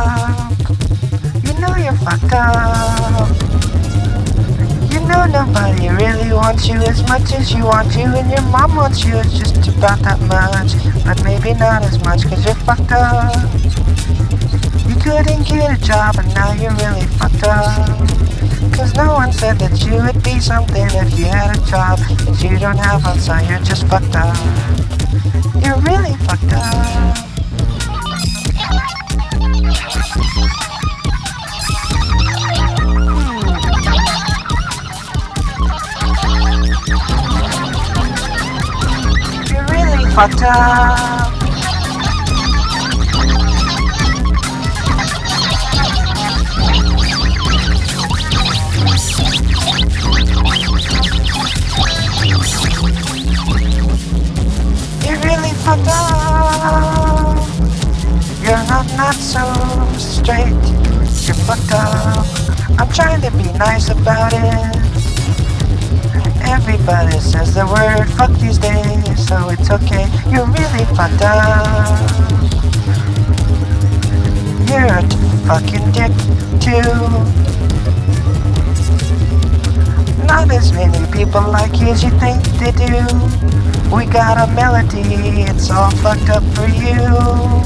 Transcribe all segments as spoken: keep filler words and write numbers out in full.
up. You know you're fucked up. You know nobody really wants you as much as you want you, and your mom wants you just about that much, but maybe not as much cause you're fucked up. You couldn't get a job and now you're really fucked up, cause no one said that you would be something if you had a job that you don't have one, so you're just fucked up. You're really fucked up. You're really fucked up. You're really fucked up. You're not, not so straight. You're fucked up. I'm trying to be nice about it. Everybody says the word fuck these days, so it's okay. You're really fucked up. You're a fucking dick too. Not as many people like you as you think they do. We got a melody, it's all fucked up for you.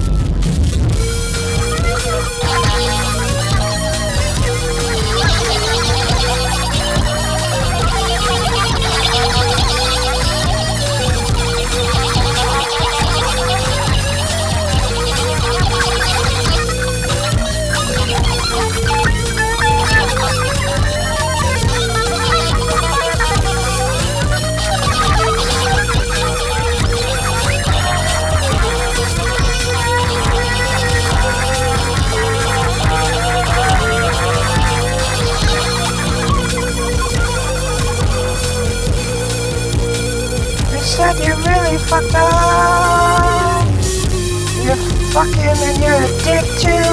Said you're really fucked up. You're fucking and you're a dick too.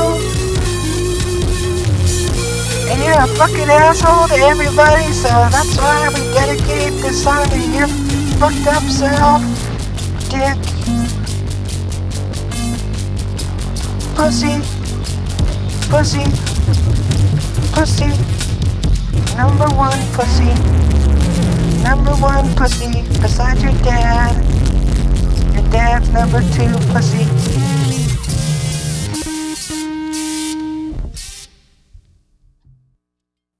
And you're a fucking asshole to everybody, so that's why we dedicate this song to your fucked up self. Dick. Pussy. Pussy. Pussy. Number one pussy. Number one pussy beside your dad. Your dad's number two pussy.